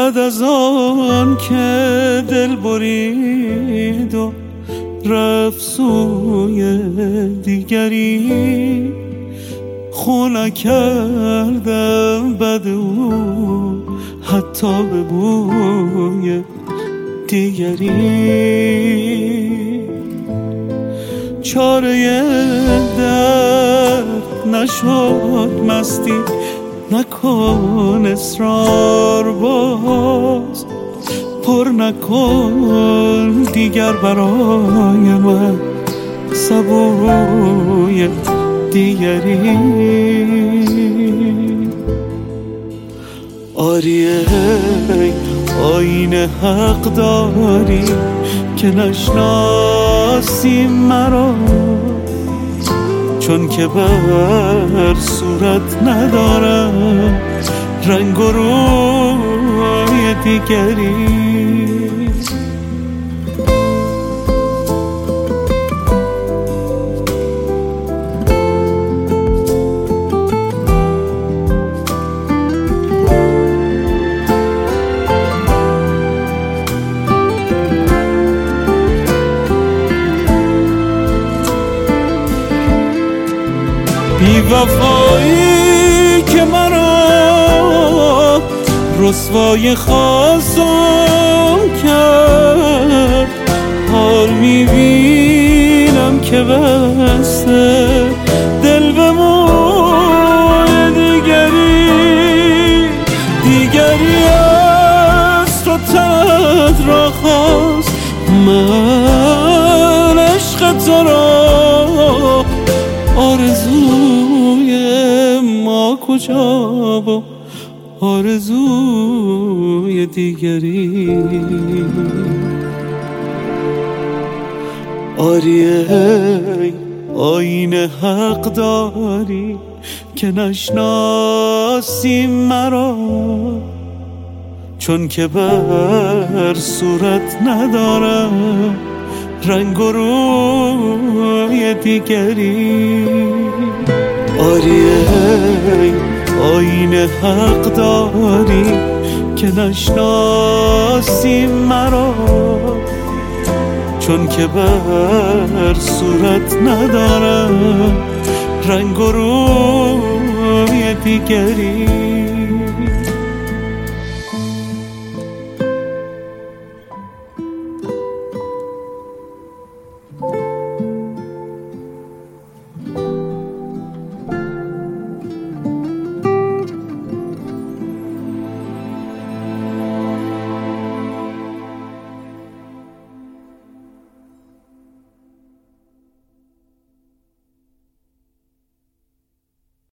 بعد از آن که دل برید و رفت سوی دیگری، خو نکردم بد او حتی به بوی دیگری. چاره درد نشد مستی، نکن اصرار باز، پر نکن دیگر برای من سبوی دیگری. آریه آینه حق داری که نشناسی مرا، چون که بر صورت ندارم رنگ و روی دیگری. بی وفایی که مرا رسوای خواستم کرد، حال میبینم که بسته دل به موی دیگری. دیگری از تو تنت را خواست، من عشق تو را آرزوی ما کجا و آرزوی دیگری. آریه آینه حق داری که نشناسی مرا، چون که بر صورت ندارم رنگ و روی دیگری. آریه آینه حق داری که نشناسی مرا، چون که بر صورت ندارم رنگ و روی دیگری.